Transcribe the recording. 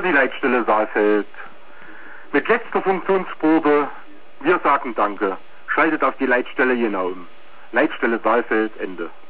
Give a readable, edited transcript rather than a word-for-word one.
die Leitstelle Saalfeld. Mit letzter Funktionsprobe, wir sagen Danke. Schaltet auf die Leitstelle genau um. Leitstelle Saalfeld, Ende.